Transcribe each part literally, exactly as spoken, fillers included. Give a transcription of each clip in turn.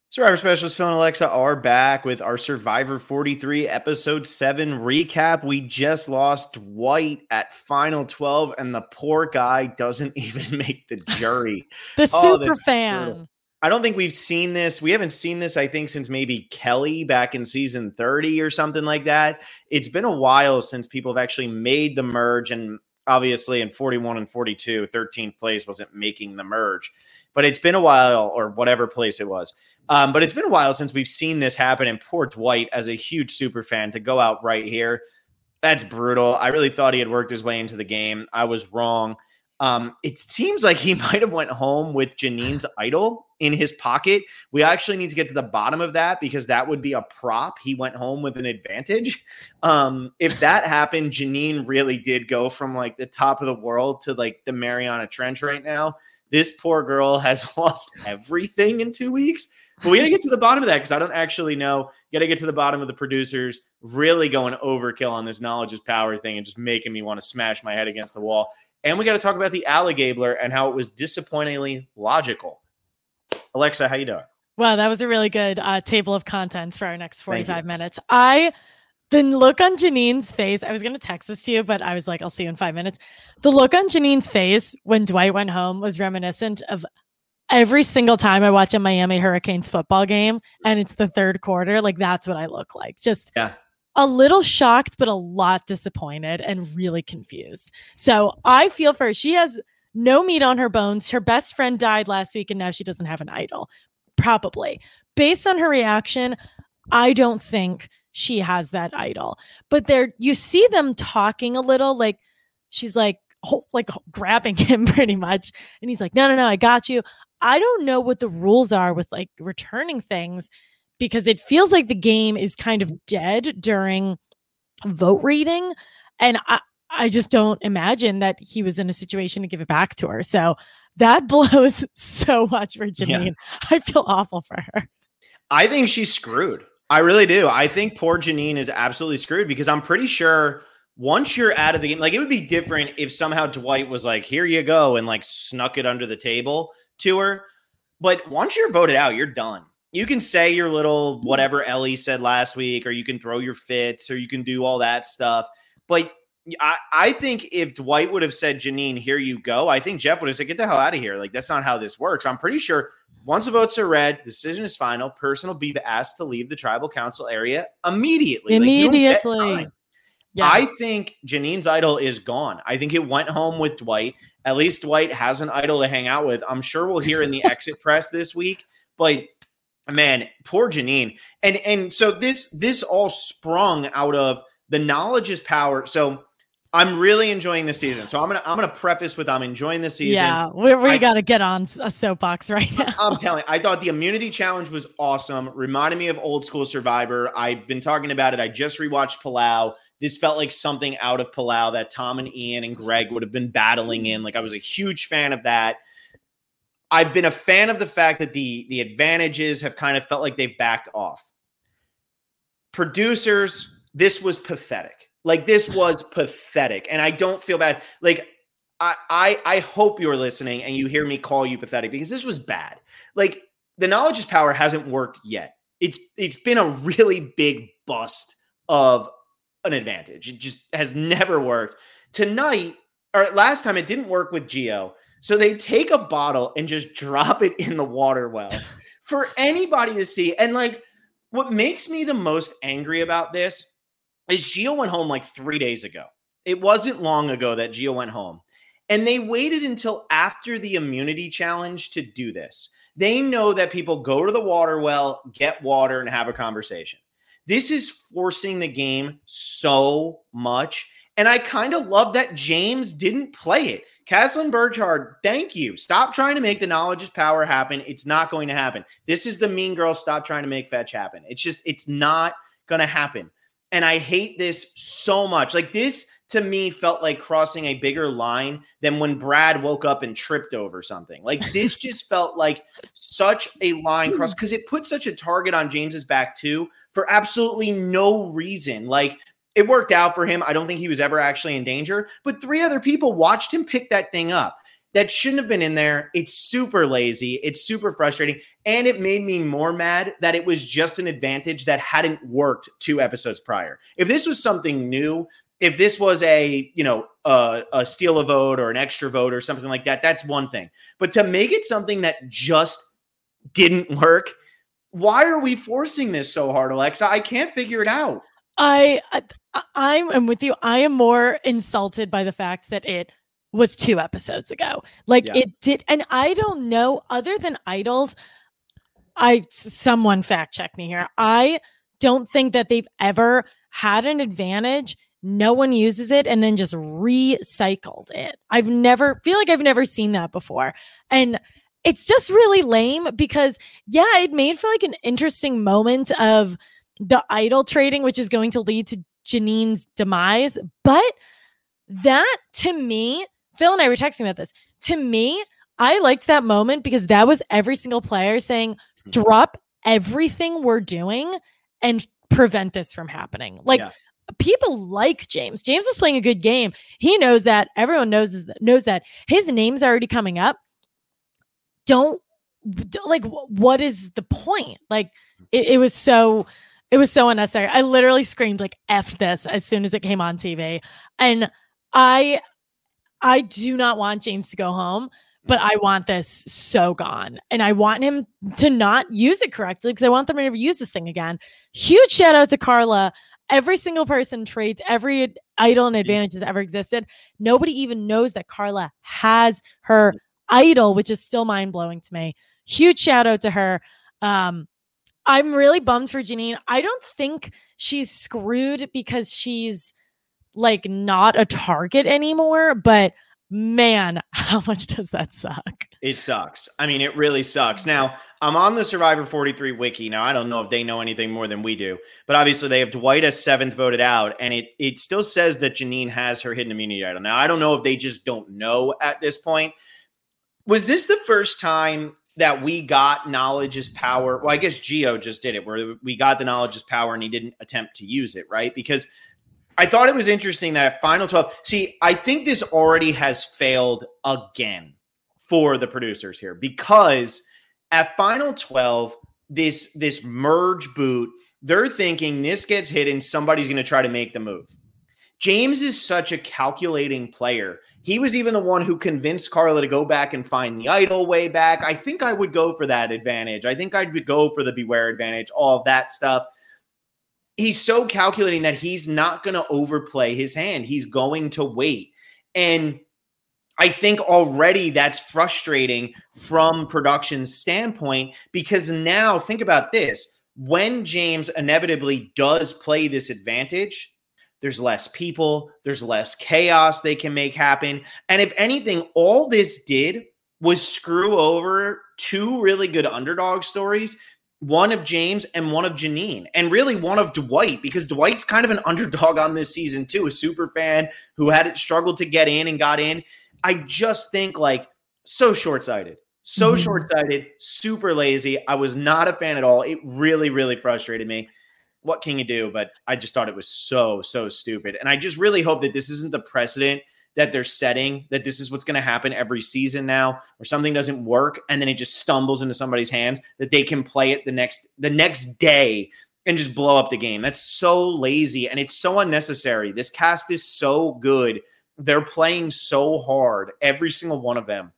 Survivor Specialist Phil and Alexa are back with our Survivor forty-three Episode seven recap. We just lost Dwight at Final twelve, and the poor guy doesn't even make the jury. the oh, super fan. Brutal. I don't think we've seen this. We haven't seen this, I think, since maybe Kelly back in season thirty or something like that. It's been a while since people have actually made the merge, and obviously in forty-one and forty-two, thirteenth place wasn't making the merge. But it's been a while, or whatever place it was. Um, but it's been a while since we've seen this happen. And poor Dwight, as a huge super fan, to go out right here, that's brutal. I really thought he had worked his way into the game. I was wrong. Um, it seems like he might have went home with Janine's idol in his pocket. We actually need to get to the bottom of that because that would be a prop. He went home with an advantage. Um, if that happened, Janine really did go from like the top of the world to like the Mariana Trench right now. This poor girl has lost everything in two weeks. But we got to get to the bottom of that because I don't actually know. You got to get to the bottom of the producers really going overkill on this knowledge is power thing and just making me want to smash my head against the wall. And we got to talk about the alligabler and how it was disappointingly logical. Alexa, how you doing? Wow, that was a really good uh, table of contents for our next forty-five minutes. I The look on Janine's face, I was going to text this to you, but I was like, I'll see you in five minutes. The look on Janine's face when Dwight went home was reminiscent of every single time I watch a Miami Hurricanes football game and it's the third quarter. Like, that's what I look like. Just yeah. a little shocked, but a lot disappointed and really confused. So I feel for her. She has no meat on her bones. Her best friend died last week and now she doesn't have an idol. Probably. Based on her reaction, I don't think she has that idol. But there, you see them talking a little, like she's like, oh, like grabbing him pretty much. And he's like, no, no, no, I got you. I don't know what the rules are with like returning things because it feels like the game is kind of dead during vote reading. And I, I just don't imagine that he was in a situation to give it back to her. So that blows so much for Janine. Yeah. I feel awful for her. I think she's screwed. I really do. I think poor Janine is absolutely screwed because I'm pretty sure once you're out of the game, like it would be different if somehow Dwight was like, here you go, and like snuck it under the table to her. But once you're voted out, you're done. You can say your little whatever Ellie said last week, or you can throw your fits, or you can do all that stuff. But I, I think if Dwight would have said, Janine, here you go, I think Jeff would have said, get the hell out of here. Like, that's not how this works. I'm pretty sure once the votes are read, decision is final, person will be asked to leave the tribal council area immediately. Immediately. Like, yeah. I think Janine's idol is gone. I think it went home with Dwight. At least Dwight has an idol to hang out with. I'm sure we'll hear in the exit press this week. But man, poor Janine. And and so this this all sprung out of the knowledge is power. So I'm really enjoying the season. So I'm gonna I'm gonna preface with I'm enjoying the season. Yeah, we we got to get on a soapbox right now. I'm telling you, I thought the immunity challenge was awesome. Reminded me of old school Survivor. I've been talking about it. I just rewatched Palau. This felt like something out of Palau that Tom and Ian and Greg would have been battling in. Like I was a huge fan of that. I've been a fan of the fact that the the advantages have kind of felt like they've backed off. Producers, this was pathetic. Like this was pathetic. And I don't feel bad. Like I, I I hope you're listening and you hear me call you pathetic because this was bad. Like the knowledge is power hasn't worked yet. It's it's been a really big bust of an advantage. It just has never worked. Tonight, or last time it didn't work with Gio. So they take a bottle and just drop it in the water well for anybody to see. And like what makes me the most angry about this is Gio went home like three days ago. It wasn't long ago that Gio went home. And they waited until after the immunity challenge to do this. They know that people go to the water well, get water, and have a conversation. This is forcing the game so much. And I kind of love that James didn't play it. Caslin Burchard, thank you. Stop trying to make the knowledge is power happen. It's not going to happen. This is the mean girl. Stop trying to make fetch happen. It's just, it's not going to happen. And I hate this so much. Like this, to me, felt like crossing a bigger line than when Brad woke up and tripped over something. Like this just felt like such a line cross because it put such a target on James's back too for absolutely no reason. Like it worked out for him. I don't think he was ever actually in danger, but three other people watched him pick that thing up. that shouldn't have been in there. It's super lazy. It's super frustrating. And it made me more mad that it was just an advantage that hadn't worked two episodes prior. If this was something new, if this was a, you know, uh, a steal a vote or an extra vote or something like that, that's one thing. But to make it something that just didn't work, why are we forcing this so hard, Alexa? I can't figure it out. I, I I'm, I'm with you. I am more insulted by the fact that it was two episodes ago. Like yeah. it did. And I don't know, other than Idols, I, someone fact check me here. I don't think that they've ever had an advantage. No one uses it and then just recycled it. I've never feel like I've never seen that before. And it's just really lame because yeah, it made for like an interesting moment of the idol trading, which is going to lead to Janine's demise. But that to me, Phil and I were texting about this. To me, I liked that moment because that was every single player saying, drop everything we're doing and prevent this from happening. Like yeah. people like James. James is playing a good game. He knows that. Everyone knows, knows that. His name's already coming up. Don't, don't like, what is the point? Like it, it was so... It was so unnecessary. I literally screamed like F this as soon as it came on T V. And I I do not want James to go home, but I want this so gone. And I want him to not use it correctly because I want them to never use this thing again. Huge shout out to Carla. Every single person trades every idol and advantage that's ever existed. Nobody even knows that Carla has her idol, which is still mind-blowing to me. Huge shout out to her. Um, I'm really bummed for Janine. I don't think she's screwed because she's like not a target anymore, but man, how much does that suck? It sucks. I mean, it really sucks. Now, I'm on the Survivor forty-three wiki. Now, I don't know if they know anything more than we do, but obviously they have Dwight as seventh voted out, and it it still says that Janine has her hidden immunity idol. Now, I don't know if they just don't know at this point. Was this the first time that we got knowledge is power? Well, I guess Gio just did it, where we got the knowledge is power and he didn't attempt to use it, right? Because I thought it was interesting that at Final twelve, see, I think this already has failed again for the producers here, because at Final twelve, this, this merge boot, they're thinking this gets hidden, somebody's going to try to make the move. James is such a calculating player. He was even the one who convinced Carla to go back and find the idol way back. I think I would go for that advantage. I think I would go for the beware advantage, all of that stuff. He's so calculating that he's not going to overplay his hand. He's going to wait. And I think already that's frustrating from production's standpoint, because now think about this. When James inevitably does play this advantage, there's less people, there's less chaos they can make happen. And if anything, all this did was screw over two really good underdog stories, one of James and one of Janine, and really one of Dwight, because Dwight's kind of an underdog on this season too, a super fan who had struggled to get in and got in. I just think like so short-sighted, so mm-hmm. short-sighted, super lazy. I was not a fan at all. It really, really frustrated me. What can you do? But I just thought it was so, so stupid. And I just really hope that this isn't the precedent that they're setting, that this is what's going to happen every season now, or something doesn't work and then it just stumbles into somebody's hands, that they can play it the next, the next day and just blow up the game. That's so lazy and it's so unnecessary. This cast is so good. They're playing so hard, every single one of them.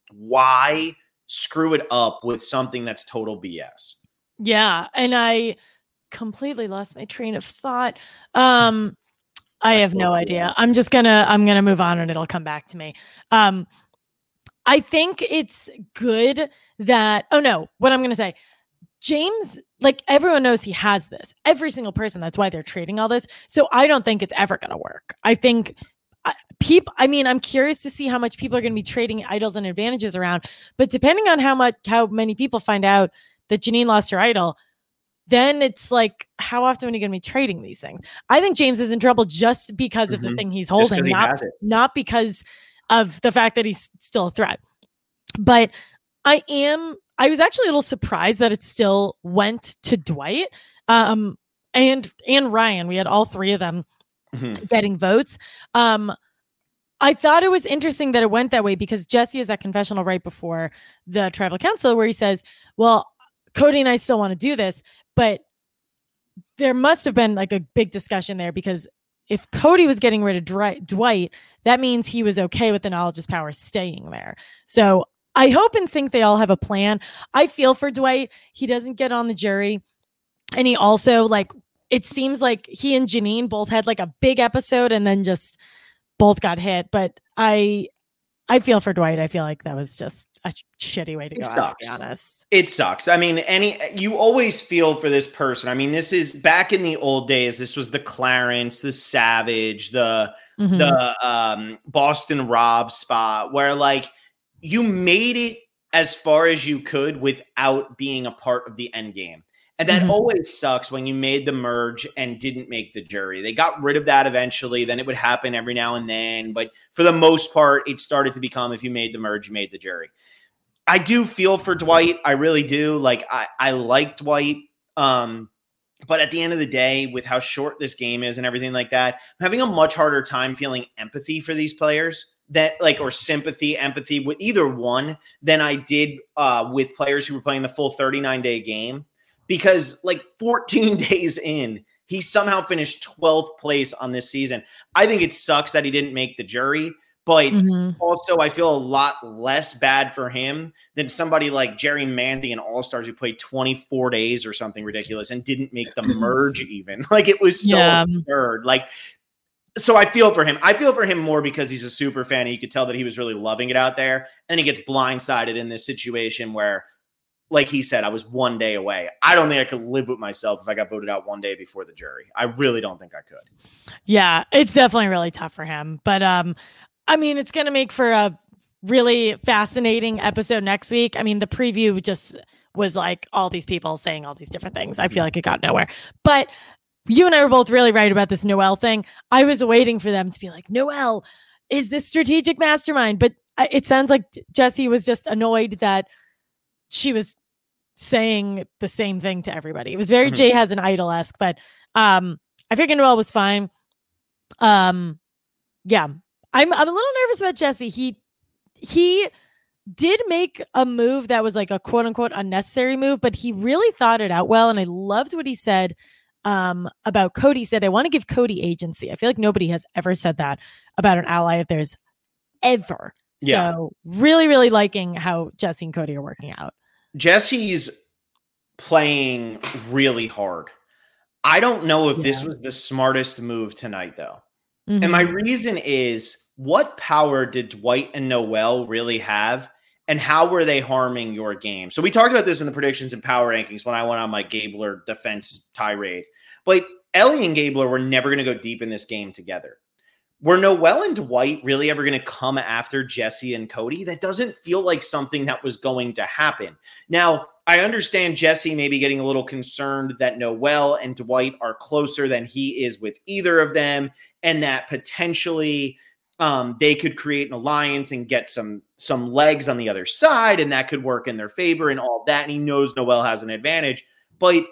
Why screw it up with something that's total B S? Yeah. And I completely lost my train of thought. Um, I have no idea. I'm just gonna, I'm gonna move on and it'll come back to me. Um, I think it's good that, oh no, what I'm gonna say, James, like everyone knows he has this, every single person. That's why they're trading all this. So I don't think it's ever gonna work. I think uh, people, I mean, I'm curious to see how much people are gonna be trading idols and advantages around, but depending on how much, how many people find out that Janine lost her idol, then it's like, how often are you going to be trading these things? I think James is in trouble just because mm-hmm. of the thing he's holding, he not, not because of the fact that he's still a threat. But I am, I was actually a little surprised that it still went to Dwight um, and, and Ryan. We had all three of them mm-hmm. getting votes. Um, I thought it was interesting that it went that way because Jesse has that confessional right before the tribal council where he says, well, Cody and I still want to do this, but there must have been like a big discussion there because if Cody was getting rid of Dr- Dwight, that means he was okay with the knowledge is power staying there. So I hope and think they all have a plan. I feel for Dwight. He doesn't get on the jury. And he also like, it seems like he and Janine both had like a big episode and then just both got hit. But I, I feel for Dwight. I feel like that was just a shitty way to go, to be honest. It sucks. I mean, any you always feel for this person. I mean, this is back in the old days. This was the Clarence, the Savage, the mm-hmm. the um, Boston Rob spot where like you made it as far as you could without being a part of the end game. And that mm-hmm. always sucks when you made the merge and didn't make the jury. They got rid of that eventually. Then it would happen every now and then. But for the most part, it started to become if you made the merge, you made the jury. I do feel for Dwight. I really do. Like, I, I like Dwight. Um, but at the end of the day, with how short this game is and everything like that, I'm having a much harder time feeling empathy for these players. That like or sympathy, empathy with either one than I did uh, with players who were playing the full thirty-nine day game. Because like fourteen days in, he somehow finished twelfth place on this season. I think it sucks that he didn't make the jury, but mm-hmm. also I feel a lot less bad for him than somebody like Jerry Manthey and All-Stars who played twenty-four days or something ridiculous and didn't make the merge even. Like it was so yeah. absurd. Like, so I feel for him. I feel for him more because he's a super fan. And you could tell that he was really loving it out there. And he gets blindsided in this situation where, like he said, I was one day away. I don't think I could live with myself if I got voted out one day before the jury. I really don't think I could. Yeah, it's definitely really tough for him. But um, I mean, it's going to make for a really fascinating episode next week. I mean, the preview just was like all these people saying all these different things. I feel like it got nowhere. But you and I were both really right about this Noelle thing. I was waiting for them to be like, Noelle is this strategic mastermind. But it sounds like Jesse was just annoyed that she was saying the same thing to everybody. It was very mm-hmm. Jay has an idol-esque, but um, I figured Noelle was fine. Um, yeah, I'm I'm a little nervous about Jesse. He he did make a move that was like a quote unquote unnecessary move, but he really thought it out well, and I loved what he said um, about Cody. He said, "I want to give Cody agency." I feel like nobody has ever said that about an ally if there's ever. Yeah. So really, really liking how Jesse and Cody are working out. Jesse's playing really hard. I don't know if yeah. this was the smartest move tonight, though. Mm-hmm. And my reason is, what power did Dwight and Noelle really have, and how were they harming your game? So we talked about this in the predictions and power rankings when I went on my Gabler defense tirade. But Ellie and Gabler were never going to go deep in this game together. Were Noelle and Dwight really ever going to come after Jesse and Cody? That doesn't feel like something that was going to happen. Now, I understand Jesse maybe getting a little concerned that Noelle and Dwight are closer than he is with either of them, and that potentially um, they could create an alliance and get some some legs on the other side, and that could work in their favor and all that. And he knows Noelle has an advantage. But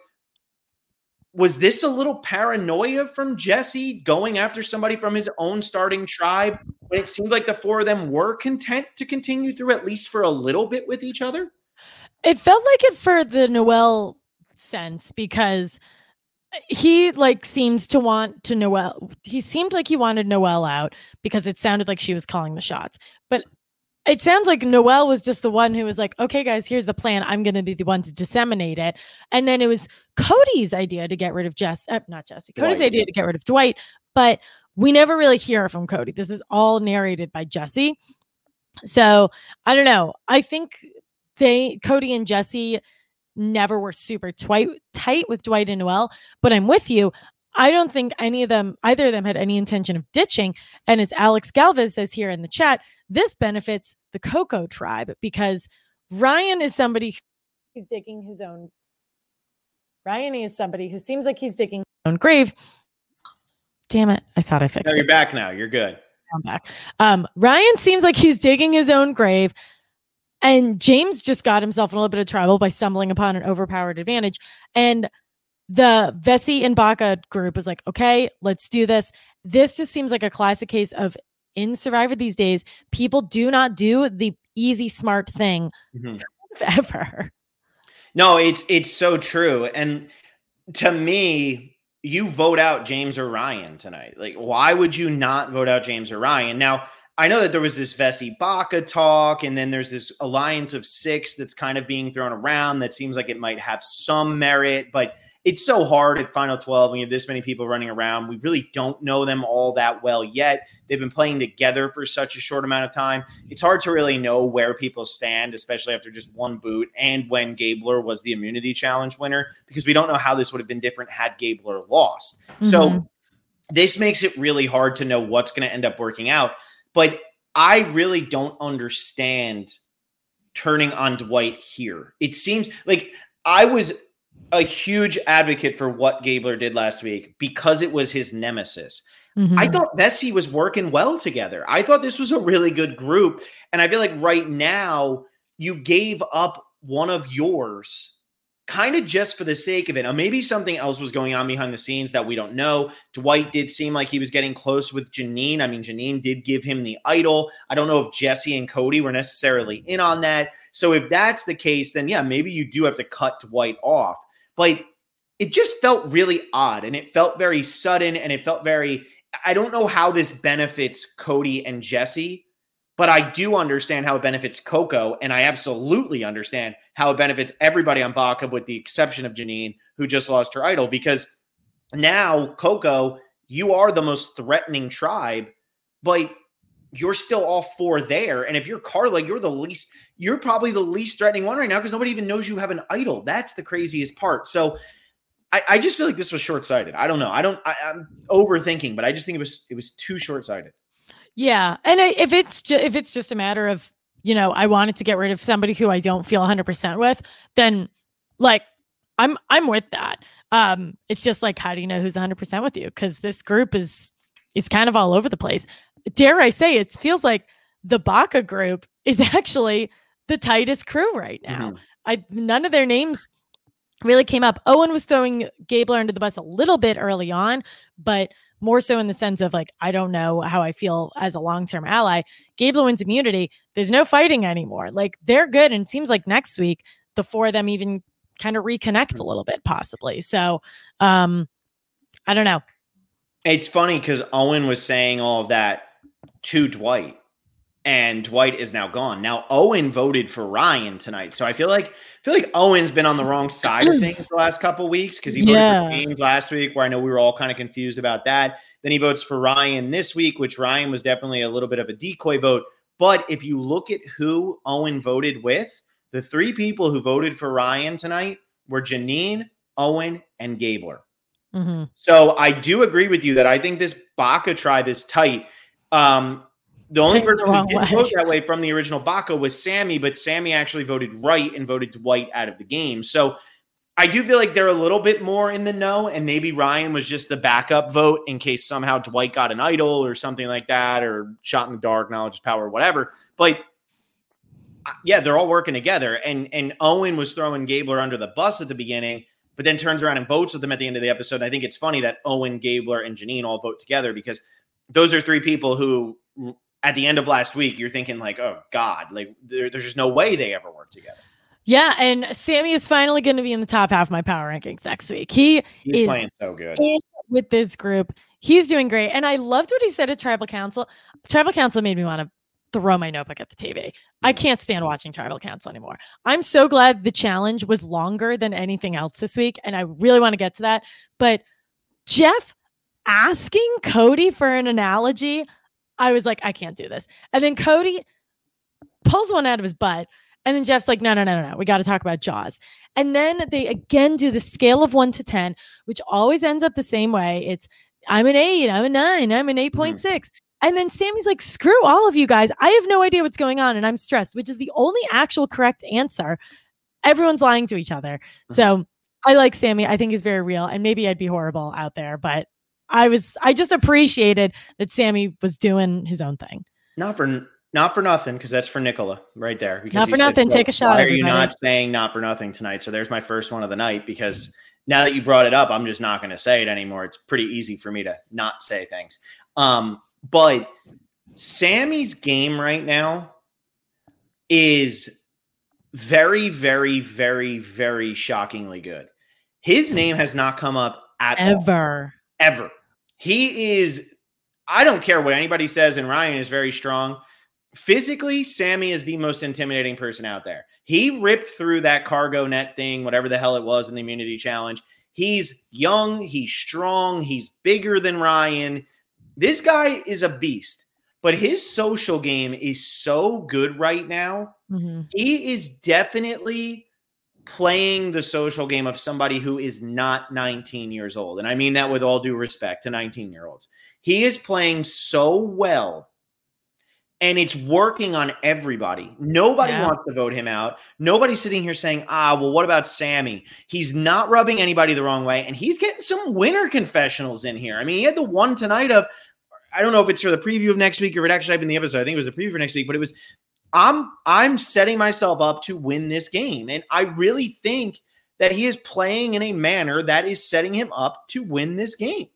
was this a little paranoia from Jesse going after somebody from his own starting tribe when it seemed like the four of them were content to continue through at least for a little bit with each other? It felt like it for the Noelle sense because he like seems to want to Noelle. He seemed like he wanted Noelle out because it sounded like she was calling the shots. But it sounds like Noelle was just the one who was like, okay, guys, here's the plan. I'm going to be the one to disseminate it. And then it was Cody's idea to get rid of Jess, uh, not Jesse, Cody's Dwight. idea to get rid of Dwight. But we never really hear from Cody. This is all narrated by Jesse. So I don't know. I think they, Cody and Jesse never were super twi- tight with Dwight and Noelle, but I'm with you. I don't think any of them, either of them had any intention of ditching. And as Alex Galvez says here in the chat, this benefits the Coco tribe because Ryan is somebody who's digging his own. Ryan is somebody who seems like he's digging his own grave. Damn it. I thought I fixed no, it. You're back now. You're good. I'm back. Um, Ryan seems like he's digging his own grave. And James just got himself in a little bit of trouble by stumbling upon an overpowered advantage. And the Vesey and Baca group was like, okay, let's do this. This just seems like a classic case of in Survivor these days, people do not do the easy, smart thing mm-hmm. ever. No, it's it's so true. And to me, you vote out James or Ryan tonight. Like, why would you not vote out James or Ryan? Now, I know that there was this Vessi Baca talk, and then there's this alliance of six that's kind of being thrown around that seems like it might have some merit, but it's so hard at Final twelve when you have this many people running around. We really don't know them all that well yet. They've been playing together for such a short amount of time. It's hard to really know where people stand, especially after just one boot and when Gabler was the immunity challenge winner, because we don't know how this would have been different had Gabler lost. Mm-hmm. So this makes it really hard to know what's going to end up working out. But I really don't understand turning on Dwight here. It seems like I was a huge advocate for what Gabler did last week because it was his nemesis. Mm-hmm. I thought Vessi was working well together. I thought this was a really good group. And I feel like right now you gave up one of yours kind of just for the sake of it. Or maybe something else was going on behind the scenes that we don't know. Dwight did seem like he was getting close with Jeanine. I mean, Jeanine did give him the idol. I don't know if Jesse and Cody were necessarily in on that. So if that's the case, then yeah, maybe you do have to cut Dwight off. But it just felt really odd, and it felt very sudden, and it felt very, I don't know how this benefits Cody and Jesse, but I do understand how it benefits Coco, and I absolutely understand how it benefits everybody on Baca with the exception of Jeanine, who just lost her idol, because now, Coco, you are the most threatening tribe, but you're still all four there. And if you're Carla, you're the least, you're probably the least threatening one right now because nobody even knows you have an idol. That's the craziest part. So I, I just feel like this was short-sighted. I don't know. I don't, I, I'm overthinking, but I just think it was, it was too short-sighted. Yeah. And I, if it's just, if it's just a matter of, you know, I wanted to get rid of somebody who I don't feel one hundred percent with, then like, I'm, I'm with that. Um, it's just like, how do you know who's one hundred percent with you? Because this group is, is kind of all over the place. Dare I say, it feels like the Baca group is actually the tightest crew right now. Mm-hmm. I none of their names really came up. Owen was throwing Gabler under the bus a little bit early on, but more so in the sense of like, I don't know how I feel as a long-term ally. Gabler wins immunity. There's no fighting anymore. Like, they're good. And it seems like next week, the four of them even kind of reconnect a little bit, possibly. So um, I don't know. It's funny because Owen was saying all of that to Dwight, and Dwight is now gone. Now Owen voted for Ryan tonight, so I feel like I feel like Owen's been on the wrong side of things the last couple of weeks because he voted yeah. for James last week, where I know we were all kind of confused about that. Then he votes for Ryan this week, which Ryan was definitely a little bit of a decoy vote. But if you look at who Owen voted with, the three people who voted for Ryan tonight were Jeanine, Owen, and Gabler. Mm-hmm. So I do agree with you that I think this Baca tribe is tight. Um, the only person who didn't vote that way from the original Baca was Sammy, but Sammy actually voted right and voted Dwight out of the game. So I do feel like they're a little bit more in the know, and maybe Ryan was just the backup vote in case somehow Dwight got an idol or something like that, or shot in the dark, knowledge is power, whatever. But yeah, they're all working together. And, and Owen was throwing Gabler under the bus at the beginning, but then turns around and votes with them at the end of the episode. And I think it's funny that Owen, Gabler, and Jeanine all vote together because those are three people who, at the end of last week, you're thinking like, oh God, like there, there's just no way they ever work together. Yeah, and Sammy is finally going to be in the top half of my power rankings next week. He He's is playing so good with this group. He's doing great, and I loved what he said at Tribal Council. Tribal Council made me want to throw my notebook at the T V. I can't stand watching Tribal Council anymore. I'm so glad the challenge was longer than anything else this week, and I really want to get to that. But Jeff asking Cody for an analogy, I was like, I can't do this. And then Cody pulls one out of his butt. And then Jeff's like, no, no, no, no, no. We got to talk about Jaws. And then they again do the scale of one to ten, which always ends up the same way. It's I'm an eight, I'm a nine, I'm an eight point six. Mm-hmm. And then Sammy's like, screw all of you guys. I have no idea what's going on. And I'm stressed, which is the only actual correct answer. Everyone's lying to each other. Mm-hmm. So I like Sammy. I think he's very real. And maybe I'd be horrible out there, but I was, I just appreciated that Sammy was doing his own thing. Not for, not for nothing, because that's for Nicola right there. Because not for nothing. Said, Take a shot. Why are you not saying not for nothing tonight? So there's my first one of the night, because now that you brought it up, I'm just not going to say it anymore. It's pretty easy for me to not say things. Um, but Sammy's game right now is very, very, very, very shockingly good. His name has not come up at Ever. all. Ever. He is, I don't care what anybody says, and Ryan is very strong. Physically, Sammy is the most intimidating person out there. He ripped through that cargo net thing, whatever the hell it was in the immunity challenge. He's young. He's strong. He's bigger than Ryan. This guy is a beast, but his social game is so good right now. Mm-hmm. He is definitely playing the social game of somebody who is not nineteen years old. And I mean that with all due respect to nineteen year olds. He is playing so well, and it's working on everybody. Nobody Yeah. wants to vote him out. Nobody's sitting here saying, ah, well, what about Sammy? He's not rubbing anybody the wrong way, and he's getting some winner confessionals in here. I mean, he had the one tonight of, I don't know if it's for the preview of next week or if it actually happened in the episode. I think it was the preview for next week, but it was, I'm I'm setting myself up to win this game. And I really think that he is playing in a manner that is setting him up to win this game.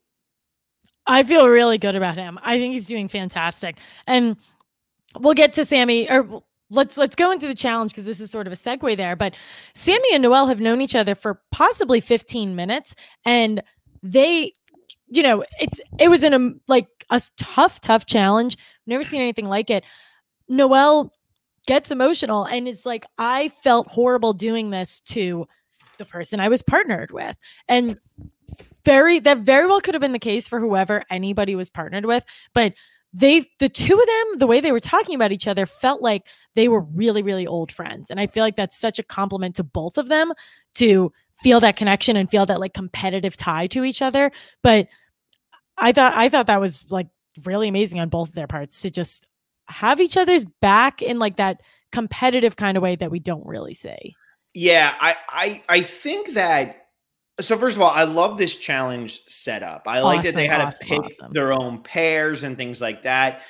I feel really good about him. I think he's doing fantastic. And we'll get to Sammy, or let's let's go into the challenge because this is sort of a segue there. But Sammy and Noelle have known each other for possibly fifteen minutes, and they, you know, it's it was in a like a tough, tough challenge. Never seen anything like it. Noelle gets emotional and it's like, I felt horrible doing this to the person I was partnered with. And very, that very well could have been the case for whoever anybody was partnered with. But they, the two of them, the way they were talking about each other felt like they were really, really old friends. And I feel like that's such a compliment to both of them to feel that connection and feel that like competitive tie to each other. But I thought, I thought that was like really amazing on both of their parts to just have each other's back in like that competitive kind of way that we don't really see. Yeah, I I I think that, so first of all, I love this challenge setup. I like Awesome, that they had awesome, to pick awesome. their own pairs and things like that.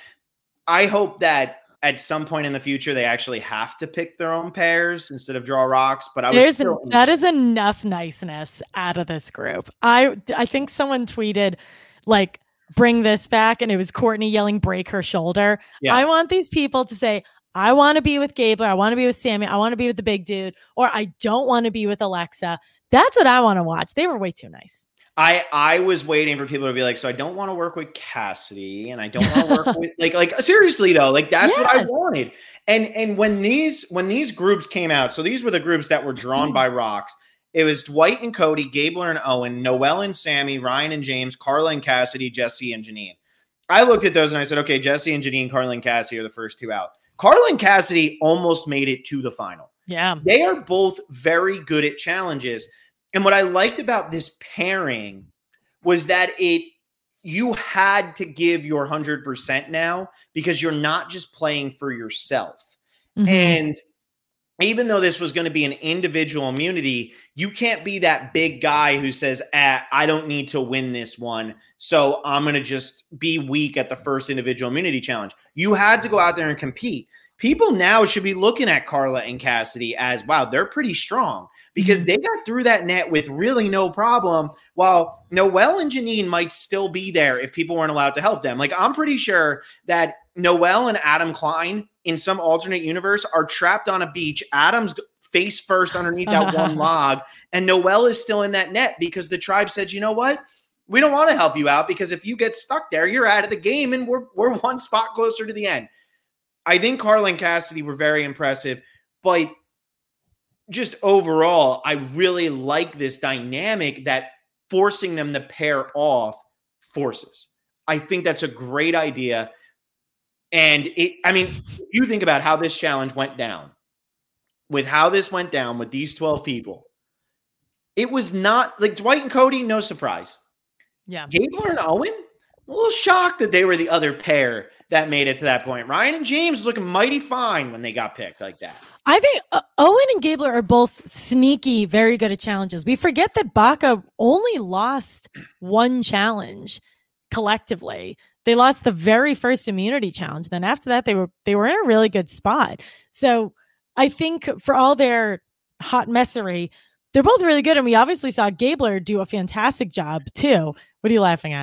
I hope that at some point in the future they actually have to pick their own pairs instead of draw rocks. But I was There's still an, that is enough niceness out of this group. I I think someone tweeted like, bring this back, and it was Courtney yelling, break her shoulder. Yeah. I want these people to say, I want to be with Gabler, I want to be with Sammy, I want to be with the big dude, or I don't want to be with Alexa. That's what I want to watch. They were way too nice. I I was waiting for people to be like, so I don't want to work with Cassidy, and I don't want to work with like like seriously though, like that's Yes. what I wanted. And and when these when these groups came out, so these were the groups that were drawn Mm. by rocks. It was Dwight and Cody, Gabler and Owen, Noelle and Sammy, Ryan and James, Carla and Cassidy, Jesse and Janine. I looked at those and I said, okay, Jesse and Janine, Carla and Cassidy are the first two out. Carla and Cassidy almost made it to the final. Yeah. They are both very good at challenges. And what I liked about this pairing was that it you had to give your one hundred percent now because you're not just playing for yourself. Mhm. And even though this was going to be an individual immunity, you can't be that big guy who says, ah, I don't need to win this one, so I'm going to just be weak at the first individual immunity challenge. You had to go out there and compete. People now should be looking at Carla and Cassidy as, wow, they're pretty strong because they got through that net with really no problem, while Noelle and Janine might still be there if people weren't allowed to help them. Like, I'm pretty sure that Noelle and Adam Klein in some alternate universe are trapped on a beach. Adam's face first underneath that one log, and Noelle is still in that net because the tribe said, you know what? We don't want to help you out because if you get stuck there, you're out of the game and we're, we're one spot closer to the end. I think Carla and Cassidy were very impressive, but just overall, I really like this dynamic that forcing them to pair off forces. I think that's a great idea. And it, I mean, you think about how this challenge went down with how this went down with these twelve people. It was not like Dwight and Cody, no surprise. Yeah. Gabler and Owen, a little shocked that they were the other pair that made it to that point. Ryan and James looking mighty fine when they got picked like that. I think uh, Owen and Gabler are both sneaky, very good at challenges. We forget that Baca only lost one challenge collectively. They lost the very first immunity challenge. Then after that, they were they were in a really good spot. So I think for all their hot messery, they're both really good. And we obviously saw Gabler do a fantastic job too. What are you laughing at?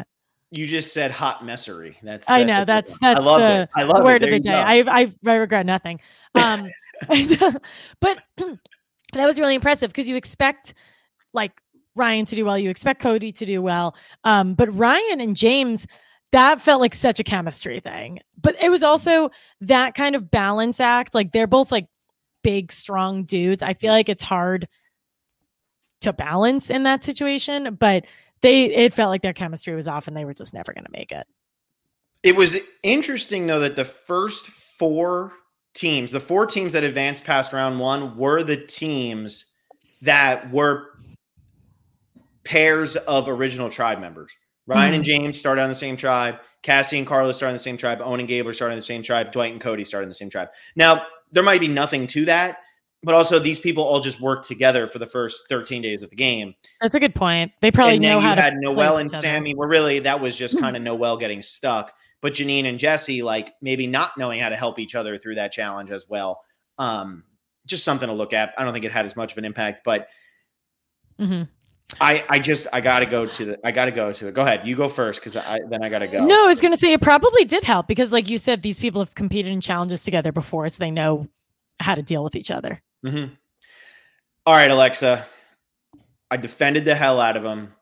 You just said hot messery. That's, I that's know that's that's I the I love word it. of the day. I, I I regret nothing. Um, but that was really impressive because you expect like Ryan to do well, you expect Cody to do well. Um, but Ryan and James, that felt like such a chemistry thing. But it was also that kind of balance act. Like they're both like big, strong dudes. I feel like it's hard to balance in that situation, but they it felt like their chemistry was off and they were just never going to make it. It was interesting though that the first four teams, the four teams that advanced past round one, were the teams that were pairs of original tribe members. Ryan mm-hmm. and James started on the same tribe. Cassie and Carlos started on the same tribe. Owen and Gabler started on the same tribe. Dwight and Cody started on the same tribe. Now, there might be nothing to that, but also these people all just worked together for the first thirteen days of the game. That's a good point. They probably and know then how you to had Noelle and Sammy, where really that was just kind of Noelle getting stuck. But Janine and Jesse, like maybe not knowing how to help each other through that challenge as well. Um, just something to look at. I don't think it had as much of an impact, but mm-hmm. I, I just, I got to go to the, I got to go to it. Go ahead. You go first. Cause I, then I got to go. No, I was going to say it probably did help because like you said, these people have competed in challenges together before, so they know how to deal with each other. Mm-hmm. All right, Alexa, I defended the hell out of him.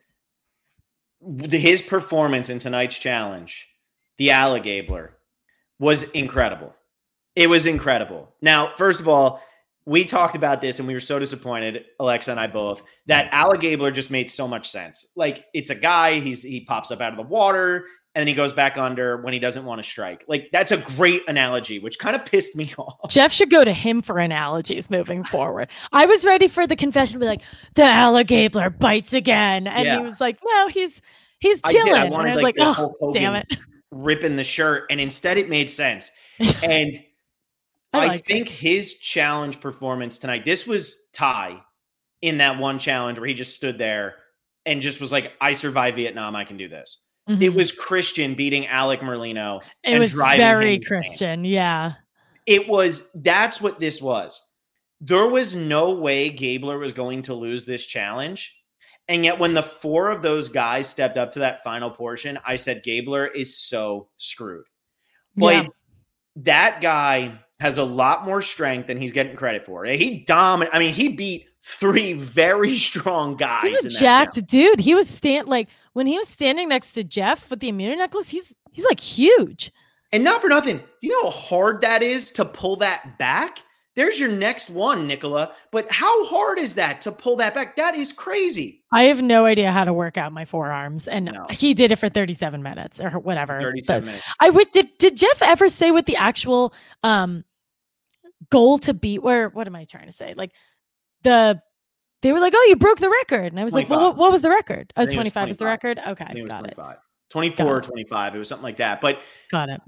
His performance in tonight's challenge, the Alligabler, was incredible. It was incredible. Now, first of all, we talked about this and we were so disappointed, Alexa and I both, that Alligabler just made so much sense. Like it's a guy, he's he pops up out of the water and then he goes back under when he doesn't want to strike. Like that's a great analogy, which kind of pissed me off. Jeff should go to him for analogies moving forward. I was ready for the confession to be like, the Alligabler bites again. And yeah. he was like, no, he's he's chilling. I, I wanted, and I was like, like oh, damn it. Ripping the shirt. And instead it made sense. And I, I think it. his challenge performance tonight, this was Ty in that one challenge where he just stood there and just was like, I survived Vietnam. I can do this. Mm-hmm. It was Christian beating Alec Merlino. It was very Christian. Yeah. It was, that's what this was. There was no way Gabler was going to lose this challenge. And yet when the four of those guys stepped up to that final portion, I said, Gabler is so screwed. But yeah. that guy has a lot more strength than he's getting credit for. He dominated. I mean, he beat three very strong guys. He's a jacked challenge. dude. He was stand like when he was standing next to Jeff with the immunity necklace. He's he's like huge. And not for nothing. You know how hard that is to pull that back? There's your next one, Nicola. But how hard is that to pull that back? That is crazy. I have no idea how to work out my forearms. And no. he did it for thirty-seven minutes or whatever. thirty-seven minutes. I would did did Jeff ever say what the actual um goal to beat where what am I trying to say? Like the they were like, oh, you broke the record. And I was twenty-five. Like, well, what, what was the record? Oh, twenty-five is the record. Okay. Got it. twenty-four got or twenty-five. It was something like that. But got it.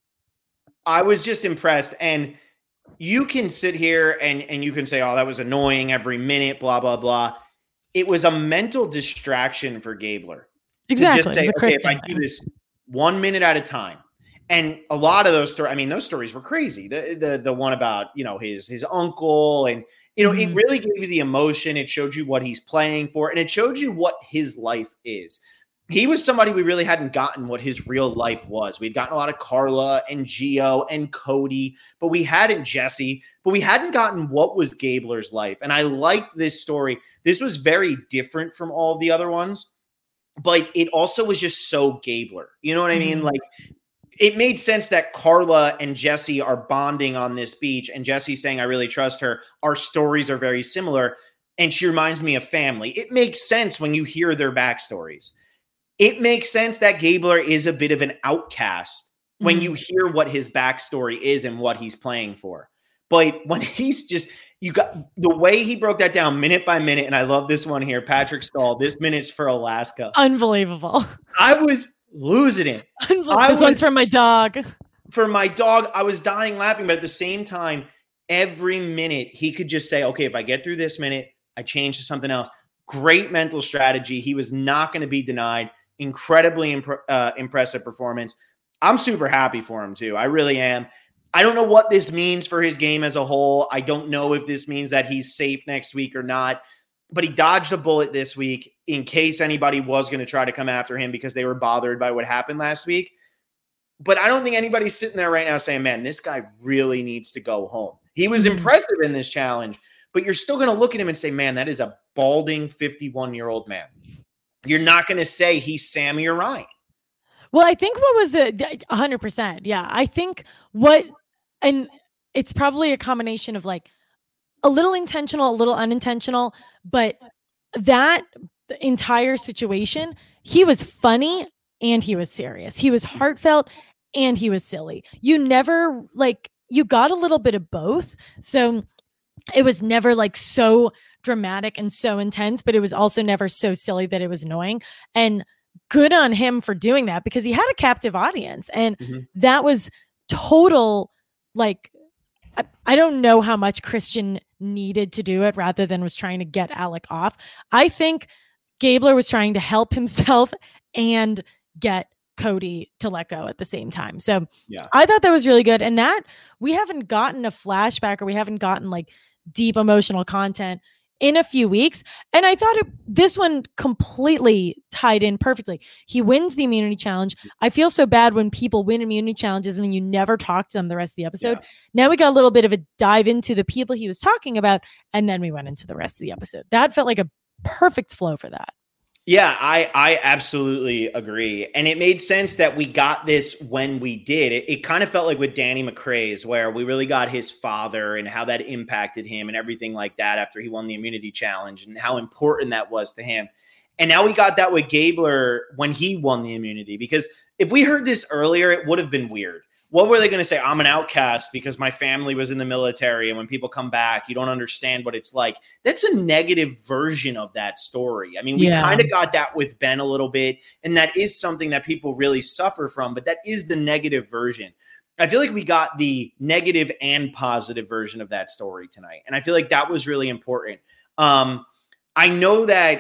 I was just impressed. And you can sit here and, and you can say, oh, that was annoying every minute, blah, blah, blah. It was a mental distraction for Gabler. Exactly. To just say, okay, if I do this one minute at a time. And a lot of those stories, I mean, those stories were crazy. The the the one about, you know, his his uncle and, you know, mm-hmm. it really gave you the emotion. It showed you what he's playing for and it showed you what his life is. He was somebody we really hadn't gotten what his real life was. We'd gotten a lot of Carla and Gio and Cody, but we hadn't Jesse, but we hadn't gotten what was Gabler's life. And I liked this story. This was very different from all of the other ones, but it also was just so Gabler. You know what I mean? Mm-hmm. Like, it made sense that Carla and Jesse are bonding on this beach and Jesse saying, I really trust her. Our stories are very similar. And she reminds me of family. It makes sense when you hear their backstories. It makes sense that Gabler is a bit of an outcast mm-hmm. when you hear what his backstory is and what he's playing for. But when he's just, you got the way he broke that down minute by minute. And I love this one here. Patrick Stahl, this minute's for Alaska. Unbelievable. I was losing it. I this was, one's for my dog. For my dog, I was dying laughing, but at the same time, every minute he could just say, okay, if I get through this minute, I change to something else. Great mental strategy. He was not going to be denied. Incredibly imp- uh, impressive performance. I'm super happy for him too. I really am. I don't know what this means for his game as a whole. I don't know if this means that he's safe next week or not. but he dodged a bullet this week in case anybody was going to try to come after him because they were bothered by what happened last week. But I don't think anybody's sitting there right now saying, man, this guy really needs to go home. He was impressive in this challenge, but you're still going to look at him and say, man, that is a balding fifty-one-year-old man. You're not going to say he's Sammy or Ryan. Well, I think what was it? one hundred percent. Yeah. I think what, and it's probably a combination of like a little intentional, a little unintentional, but that entire situation, he was funny and he was serious. He was heartfelt and he was silly. You never like, you got a little bit of both. So it was never like so dramatic and so intense, but it was also never so silly that it was annoying. And good on him for doing that because he had a captive audience. And mm-hmm. that was total, like, I, I don't know how much Christian needed to do it rather than was trying to get Alec off. I think Gabler was trying to help himself and get Cody to let go at the same time. So yeah. I thought that was really good. And that we haven't gotten a flashback or we haven't gotten like deep emotional content in a few weeks. And I thought it, this one completely tied in perfectly. He wins the immunity challenge. I feel so bad when people win immunity challenges and then you never talk to them the rest of the episode. Yeah. Now we got a little bit of a dive into the people he was talking about. And then we went into the rest of the episode. That felt like a perfect flow for that. Yeah, I, I absolutely agree. And it made sense that we got this when we did. It, it kind of felt like with Danny McCrae's where we really got his father and how that impacted him and everything like that after he won the immunity challenge and how important that was to him. And now we got that with Gabler when he won the immunity, because if we heard this earlier, it would have been weird. What were they going to say? I'm an outcast because my family was in the military. And when people come back, you don't understand what it's like. That's a negative version of that story. I mean, we yeah. kind of got that with Ben a little bit. And that is something that people really suffer from. But that is the negative version. I feel like we got the negative and positive version of that story tonight. And I feel like that was really important. Um, I know that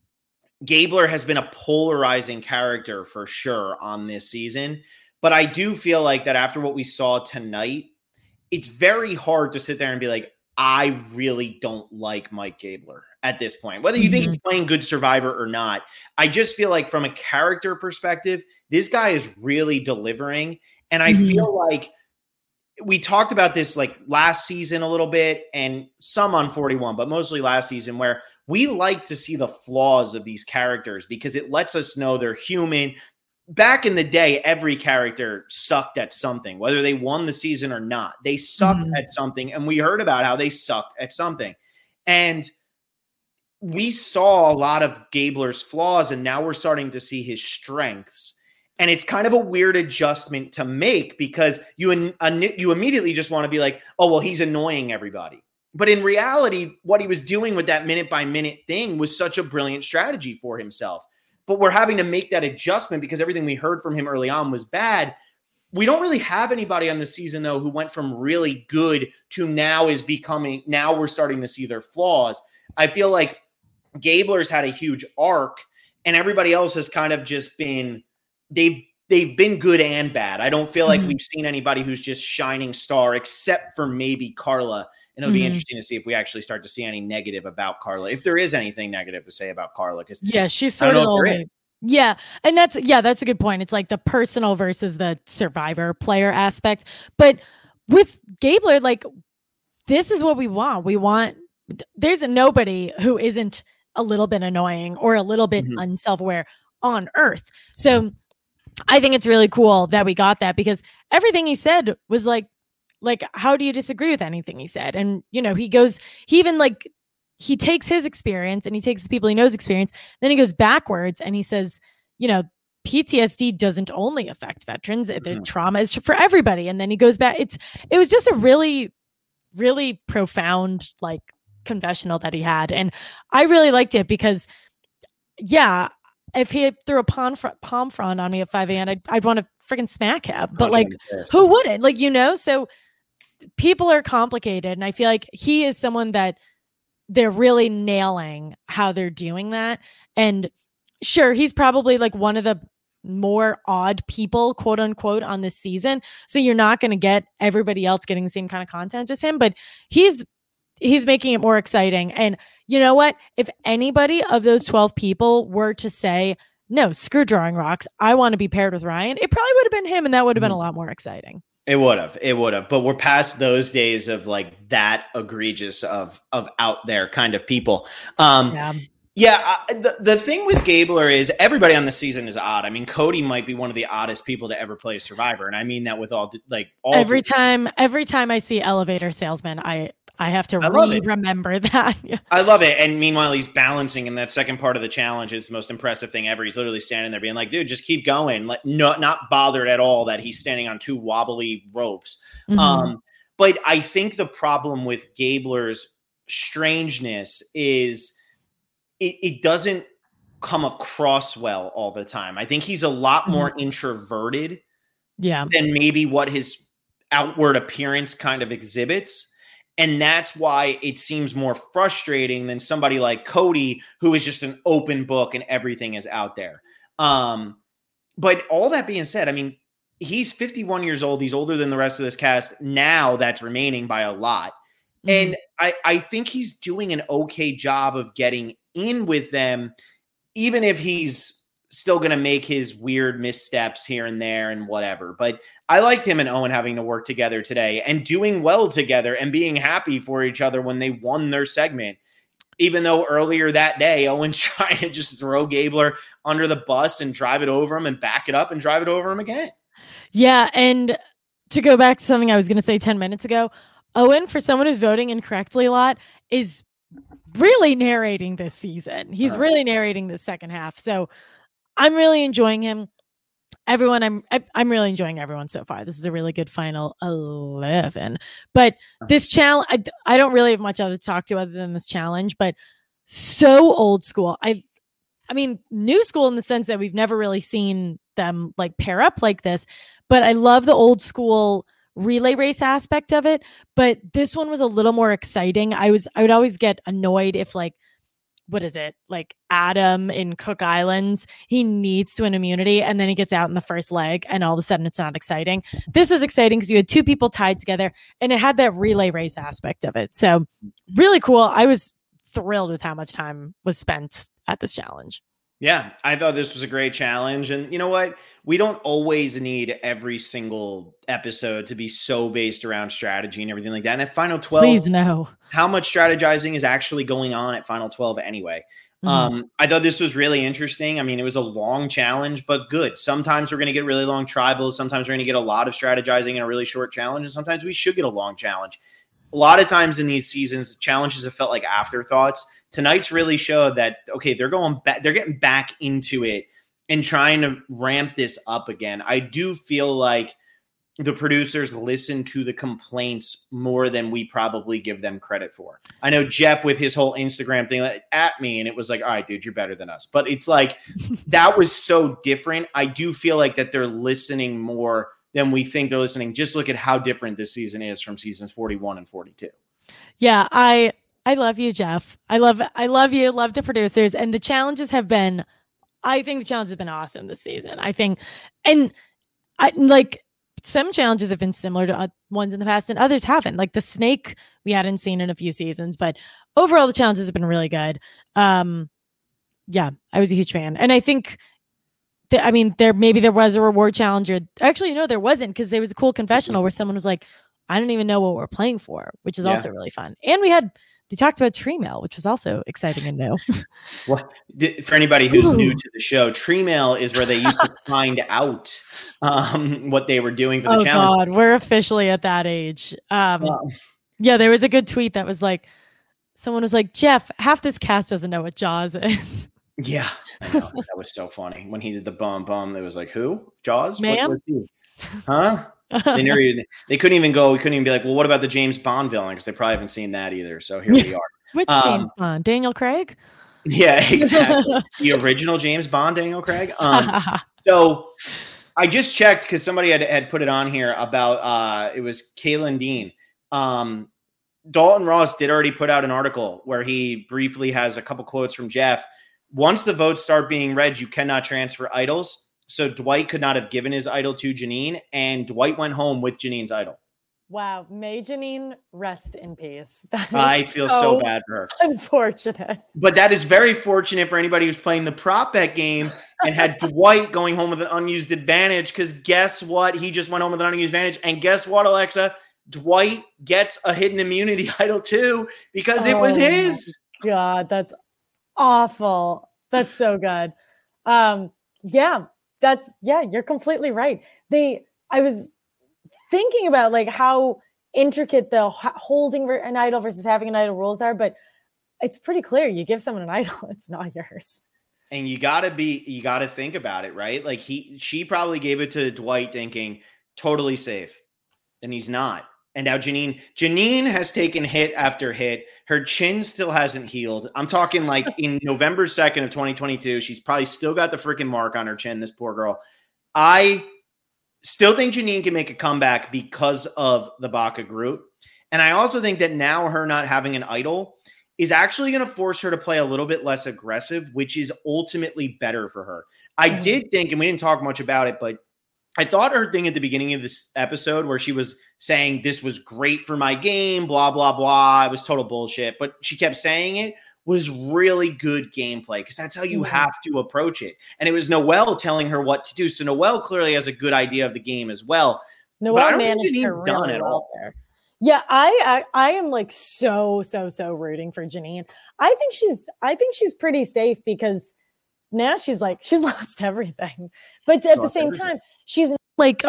Gabler has been a polarizing character for sure on this season. But I do feel like that after what we saw tonight, it's very hard to sit there and be like, I really don't like Mike Gabler at this point. Whether you mm-hmm. think he's playing good Survivor or not, I just feel like from a character perspective, this guy is really delivering. And I mm-hmm. feel like we talked about this like last season a little bit and some on forty-one, but mostly last season, where we like to see the flaws of these characters because it lets us know they're human. Back in the day, every character sucked at something, whether they won the season or not. They sucked mm-hmm. at something, and we heard about how they sucked at something. And we saw a lot of Gabler's flaws, and now we're starting to see his strengths. And it's kind of a weird adjustment to make because you, you immediately just want to be like, oh, well, he's annoying everybody. But in reality, what he was doing with that minute-by-minute thing was such a brilliant strategy for himself. But we're having to make that adjustment because everything we heard from him early on was bad. We don't really have anybody on the season, though, who went from really good to now is becoming, now we're starting to see their flaws. I feel like Gabler's had a huge arc and everybody else has kind of just been, they've, they've been good and bad. I don't feel like mm-hmm. we've seen anybody who's just shining star except for maybe Carla. And it'll mm-hmm. be interesting to see if we actually start to see any negative about Carla, if there is anything negative to say about Carla. Because yeah, she's sort of only, yeah, and that's yeah, that's a good point. It's like the personal versus the Survivor player aspect. But with Gabler, like this is what we want. We want there's a nobody who isn't a little bit annoying or a little bit mm-hmm. unself-aware on Earth. So I think it's really cool that we got that because everything he said was like. Like, how do you disagree with anything he said? And, you know, he goes, he even like, he takes his experience and he takes the people he knows experience. Then he goes backwards and he says, you know, P T S D doesn't only affect veterans. Mm-hmm. The trauma is for everybody. And then he goes back. It's, it was just a really, really profound, like confessional that he had. And I really liked it because yeah, if he threw a palm, fr- palm frond on me at five a.m., I'd, I'd want to freaking smack him. But like, who wouldn't? Like, you know, so people are complicated. And I feel like he is someone that they're really nailing how they're doing that. And sure, he's probably like one of the more odd people, quote unquote, on this season. So you're not going to get everybody else getting the same kind of content as him, but he's, he's making it more exciting. And you know what? If anybody of those twelve people were to say, no, screw drawing rocks, I want to be paired with Ryan, it probably would have been him, and that would have been a lot more exciting. It would have, it would have, but we're past those days of like that egregious of, of out there kind of people. Um, yeah. Yeah, uh, the, the thing with Gabler is everybody on the season is odd. I mean, Cody might be one of the oddest people to ever play Survivor, and I mean that with all like all every time. Every time I see Elevator Salesman, I I have to re- remember that. I love it. And meanwhile, he's balancing in that second part of the challenge. It's the most impressive thing ever. He's literally standing there being like, "Dude, just keep going." Like, not not bothered at all that he's standing on two wobbly ropes. Mm-hmm. Um, but I think the problem with Gabler's strangeness is. It, it doesn't come across well all the time. I think he's a lot more mm-hmm. introverted yeah. than maybe what his outward appearance kind of exhibits. And that's why it seems more frustrating than somebody like Cody, who is just an open book and everything is out there. Um, but all that being said, I mean, he's fifty-one years old. He's older than the rest of this cast now that's remaining by a lot. Mm-hmm. And I, I think he's doing an okay job of getting in with them, even if he's still going to make his weird missteps here and there and whatever. But I liked him and Owen having to work together today and doing well together and being happy for each other when they won their segment. Even though earlier that day, Owen tried to just throw Gabler under the bus and drive it over him and back it up and drive it over him again. Yeah. And to go back to something I was going to say ten minutes ago, Owen, for someone who's voting incorrectly a lot, is really narrating this season. He's right. really narrating the second half. So I'm really enjoying him. Everyone, I'm I, I'm really enjoying everyone so far. This is a really good final eleven. But this challenge, I, I don't really have much other to talk to other than this challenge, but so old school. I I mean, new school in the sense that we've never really seen them like pair up like this. But I love the old school relay race aspect of it, but this one was a little more exciting. I was I would always get annoyed if like what is it like Adam in Cook Islands, he needs to win immunity and then he gets out in the first leg and all of a sudden it's not exciting. This was exciting because you had two people tied together and it had that relay race aspect of it. So really cool. I was thrilled with how much time was spent at this challenge. Yeah, I thought this was a great challenge. And you know what? We don't always need every single episode to be so based around strategy and everything like that. And at Final twelve, please no. How much strategizing is actually going on at Final twelve anyway? Mm-hmm. Um, I thought this was really interesting. I mean, it was a long challenge, but good. Sometimes we're going to get really long tribals. Sometimes we're going to get a lot of strategizing in a really short challenge. And sometimes we should get a long challenge. A lot of times in these seasons, challenges have felt like afterthoughts. Tonight's really showed that, okay, they're going back, they're getting back into it and trying to ramp this up again. I do feel like the producers listen to the complaints more than we probably give them credit for. I know Jeff with his whole Instagram thing like, at me, and it was like, all right, dude, you're better than us. But it's like, that was so different. I do feel like that they're listening more than we think they're listening. Just look at how different this season is from seasons forty-one and forty-two. Yeah, I I love you, Jeff. I love I love you. Love the producers. And the challenges have been, I think the challenges have been awesome this season. I think, and I like some challenges have been similar to uh, ones in the past and others haven't. Like the snake, we hadn't seen in a few seasons, but overall the challenges have been really good. Um, yeah, I was a huge fan. And I think that, I mean, there, maybe there was a reward challenge or actually, no, there wasn't, because there was a cool confessional where someone was like, I don't even know what we're playing for, which is yeah. also really fun. And we had, they talked about Tree Mail, which was also exciting and new. Well, for anybody who's Ooh. new to the show, Tree Mail is where they used to find out um, what they were doing for the oh, challenge. God, we're officially at that age. Um, wow. Yeah, there was a good tweet that was like, someone was like, Jeff, half this cast doesn't know what Jaws is. Yeah, I know. That was so funny. When he did the bum bum, it was like, who? Jaws? Ma'am? What, what huh? They never even, they couldn't even go. We couldn't even be like, well, what about the James Bond villain? Because they probably haven't seen that either. So here we are. Which um, James Bond? Daniel Craig? Yeah, exactly. The original James Bond, Daniel Craig. Um, so I just checked because somebody had, had put it on here about uh, it was Kaylin Dean. Um, Dalton Ross did already put out an article where he briefly has a couple quotes from Jeff. Once the votes start being read, you cannot transfer idols. So Dwight could not have given his idol to Janine, and Dwight went home with Janine's idol. Wow. May Janine rest in peace. That is I feel so, so bad for her. Unfortunate. But that is very fortunate for anybody who's playing the prop bet game and had Dwight going home with an unused advantage, because guess what? He just went home with an unused advantage. And guess what, Alexa? Dwight gets a hidden immunity idol too, because it was oh his. God, that's awful. That's so good. Um, yeah, that's, yeah, you're completely right. They, I was thinking about like how intricate the holding an idol versus having an idol rules are, but it's pretty clear. You give someone an idol, it's not yours. And you gotta be, you gotta think about it, right? Like he, she probably gave it to Dwight thinking totally safe, and he's not. And now Janine, Janine has taken hit after hit. Her chin still hasn't healed. I'm talking like in November second of twenty twenty-two, she's probably still got the freaking mark on her chin, this poor girl. I still think Janine can make a comeback because of the Baka group. And I also think that now her not having an idol is actually going to force her to play a little bit less aggressive, which is ultimately better for her. I mm-hmm. did think, and we didn't talk much about it, but I thought her thing at the beginning of this episode where she was saying this was great for my game, blah, blah, blah. It was total bullshit. But she kept saying it was really good gameplay, because that's how you have to approach it. And it was Noelle telling her what to do. So Noelle clearly has a good idea of the game as well. Noelle managed to really done at all there. Yeah, I, I I am like so, so, so rooting for Janine. I think she's I think she's pretty safe, because now she's like, she's lost everything. But at the same everything. time, she's like,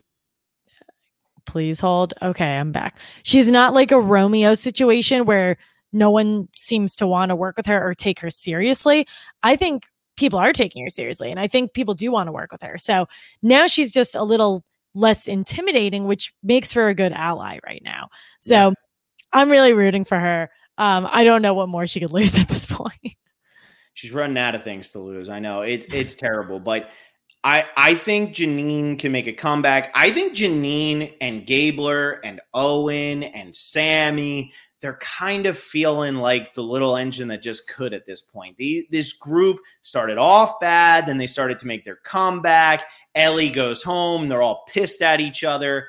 please hold. Okay, I'm back. She's not like a Romeo situation where no one seems to want to work with her or take her seriously. I think people are taking her seriously, and I think people do want to work with her. So now she's just a little less intimidating, which makes for a good ally right now. So yeah. I'm really rooting for her. Um, I don't know what more she could lose at this point. She's running out of things to lose. I know it's it's terrible, but I I think Janine can make a comeback. I think Janine and Gabler and Owen and Sammy, they're kind of feeling like the little engine that just could at this point. The, this group started off bad, then they started to make their comeback. Ellie goes home. They're all pissed at each other.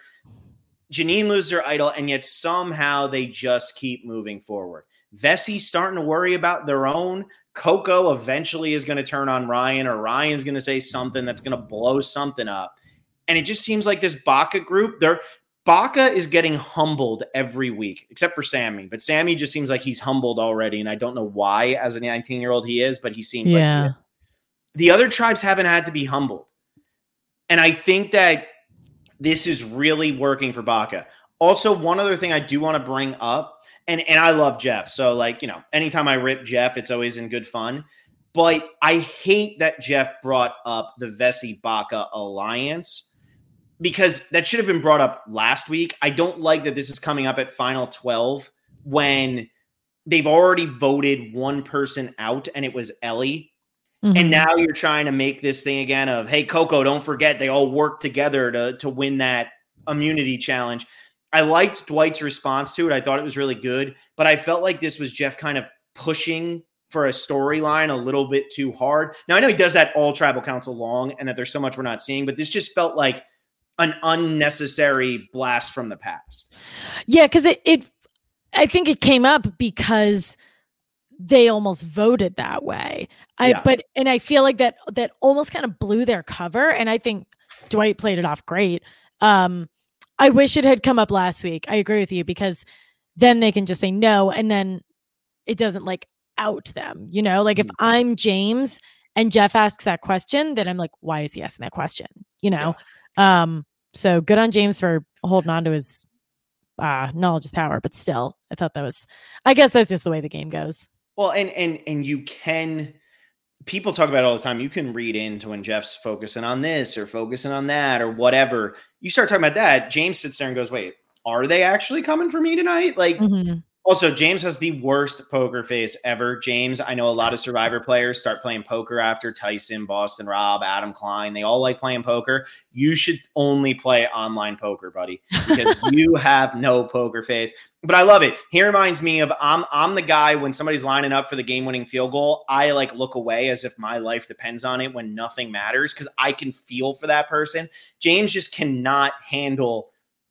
Janine loses her idol, and yet somehow they just keep moving forward. Vessie's starting to worry about their own. Coco eventually is going to turn on Ryan, or Ryan's going to say something that's going to blow something up. And it just seems like this Baka group, they're Baka is getting humbled every week, except for Sammy. But Sammy just seems like he's humbled already, and I don't know why as a nineteen-year-old he is, but he seems yeah. like he is. The other tribes haven't had to be humbled. And I think that this is really working for Baka. Also, one other thing I do want to bring up, and, and I love Jeff. So, like, you know, anytime I rip Jeff, it's always in good fun. But I hate that Jeff brought up the Vessi-Baka alliance, because that should have been brought up last week. I don't like that this is coming up at Final twelve when they've already voted one person out, and it was Ellie. Mm-hmm. And now you're trying to make this thing again of, hey, Coco, don't forget they all work together to, to win that immunity challenge. I liked Dwight's response to it. I thought it was really good, but I felt like this was Jeff kind of pushing for a storyline a little bit too hard. Now, I know he does that all Tribal Council long, and that there's so much we're not seeing, but this just felt like an unnecessary blast from the past. Yeah, because it, it, I think it came up because they almost voted that way. I, yeah. But, and I feel like that, that almost kind of blew their cover. And I think Dwight played it off great. Um, I wish it had come up last week. I agree with you, because then they can just say no, and then it doesn't like out them, you know, like mm-hmm. if I'm James and Jeff asks that question, then I'm like, why is he asking that question? You know? Yeah. Um, so good on James for holding on to his uh, knowledge is power, but still, I thought that was, I guess that's just the way the game goes. Well, and and and you can, people talk about it all the time. You can read into when Jeff's focusing on this or focusing on that or whatever. You start talking about that, James sits there and goes, wait, are they actually coming for me tonight? Like, mm-hmm. Also, James has the worst poker face ever. James, I know a lot of Survivor players start playing poker after Tyson, Boston Rob, Adam Klein. They all like playing poker. You should only play online poker, buddy, because you have no poker face. But I love it. He reminds me of I'm I'm the guy when somebody's lining up for the game-winning field goal. I like look away as if my life depends on it when nothing matters, because I can feel for that person. James just cannot handle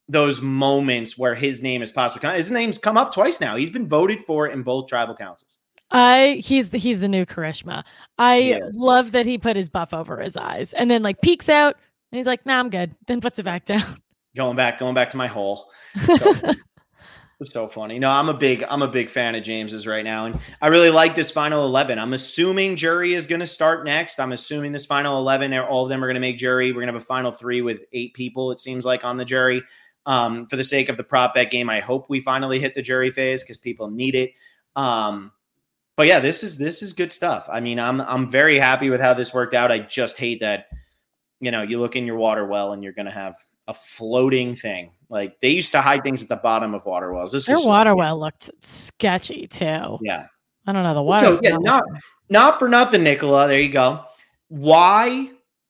those moments where his name is possibly come. His name's come up twice now. He's been voted for in both tribal councils. I he's the he's the new Karishma. I love that he put his buff over his eyes and then like peeks out and he's like, nah, I'm good. Then puts it back down. Going back, going back to my hole. So, so funny. No, I'm a big, I'm a big fan of James's right now. And I really like this final eleven. I'm assuming jury is going to start next. I'm assuming this final eleven, all of them are going to make jury. We're going to have a final three with eight people, it seems like, on the jury. Um, for the sake of the prop bet game, I hope we finally hit the jury phase because people need it. Um, but yeah, this is, this is good stuff. I mean, I'm, I'm very happy with how this worked out. I just hate that, you know, you look in your water well and you're going to have a floating thing. Like they used to hide things at the bottom of water wells. This Their was water just, well looked sketchy too. Yeah. I don't know. The water. So, yeah, not, not for nothing, Nicola. There you go. Why,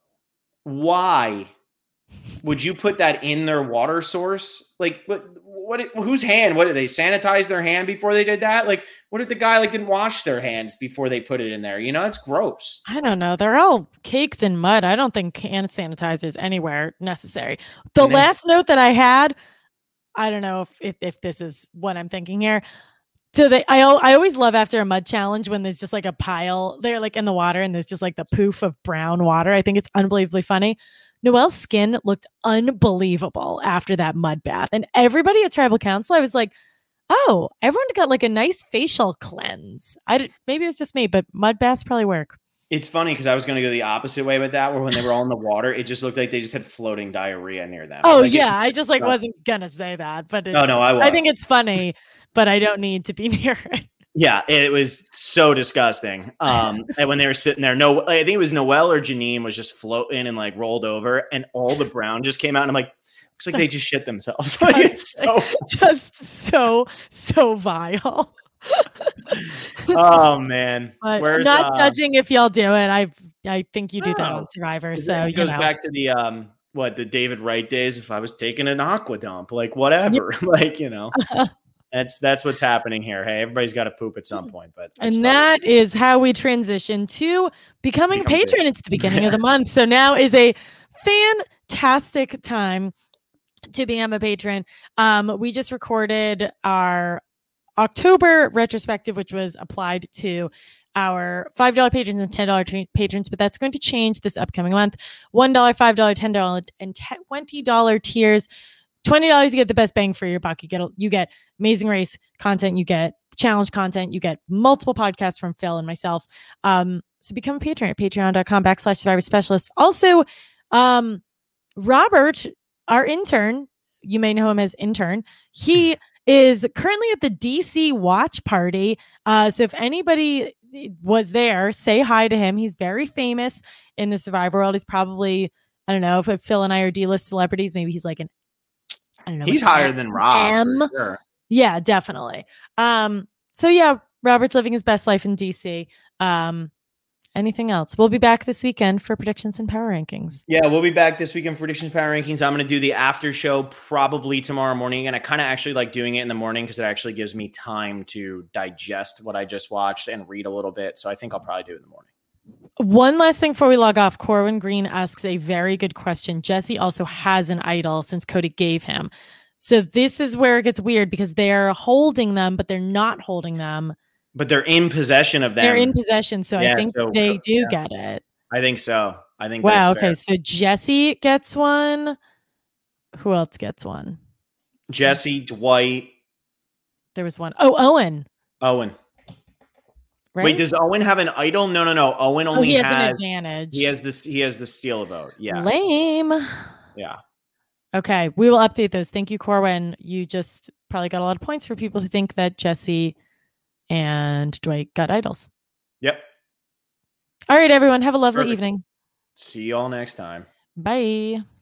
why would you put that in their water source? Like what, what, whose hand, what did they sanitize their hand before they did that? Like, what if the guy like didn't wash their hands before they put it in there? You know, it's gross. I don't know. They're all caked in mud. I don't think hand sanitizer is anywhere necessary. The then, last note that I had, I don't know if, if if this is what I'm thinking here. So they, I I always love after a mud challenge when there's just like a pile, they're like in the water and there's just like the poof of brown water. I think it's unbelievably funny. Noelle's skin looked unbelievable after that mud bath. And everybody at Tribal Council, I was like, oh, everyone got like a nice facial cleanse. I did, maybe it's just me, but mud baths probably work. It's funny because I was going to go the opposite way with that, where when they were all in the water, it just looked like they just had floating diarrhea near them. Oh, like yeah. it, I just like wasn't going to say that, but it's, no, no, I was. I think it's funny, but I don't need to be near it. Yeah, it was so disgusting. Um, and when they were sitting there, no, I think it was Noelle or Janine was just floating and like rolled over, and all the brown just came out. And I'm like, looks like they just shit themselves. Like, it's so just so so vile. Oh man, but Where's, not uh, judging if y'all do it. I I think you do no. that on Survivor. So it you goes know. back to the um what the David Wright days. If I was taking an aqua dump, like whatever, like you know. That's that's what's happening here. Hey, everybody's got to poop at some point, but and that is how we transition to becoming a patron. It's the beginning of the month, so now is a fantastic time to become a patron. Um, we just recorded our October retrospective, which was applied to our five dollar patrons and ten dollar tra- patrons, but that's going to change this upcoming month. one dollar, five dollars, ten dollars, and twenty dollar tiers. twenty dollars, you get the best bang for your buck. You get you get Amazing Race content, you get challenge content, you get multiple podcasts from Phil and myself. Um, so become a patron at patreon.com backslash survivor specialist. Also, um, Robert, our intern, you may know him as intern. He is currently at the D C watch party. Uh, so if anybody was there, say hi to him. He's very famous in the Survivor world. He's probably, I don't know, if Phil and I are D-list celebrities, maybe he's like an I don't know. He's higher than Rob. M. Sure. Yeah, definitely. Um, so yeah, Robert's living his best life in D C. Um, anything else? We'll be back this weekend for predictions and power rankings. Yeah, we'll be back this weekend for predictions power rankings. I'm going to do the after show probably tomorrow morning. And I kind of actually like doing it in the morning because it actually gives me time to digest what I just watched and read a little bit. So I think I'll probably do it in the morning. One last thing before we log off, Corwin Green asks a very good question. Jesse also has an idol since Cody gave him. So this is where it gets weird because they're holding them, but they're not holding them. But they're in possession of them. They're in possession. So yeah, I think so, they do yeah. get it. I think so. I think wow. That's okay. fair. So Jesse gets one. Who else gets one? Jesse, Dwight. There was one. Oh, Owen. Owen. Right? Wait, does Owen have an idol? No, no, no. Owen only oh, he has, has an advantage. He has this. He has the steal vote. Yeah. Lame. Yeah. Okay, we will update those. Thank you, Corwin. You just probably got a lot of points for people who think that Jesse and Dwight got idols. Yep. All right, everyone. Have a lovely Perfect. evening. See you all next time. Bye.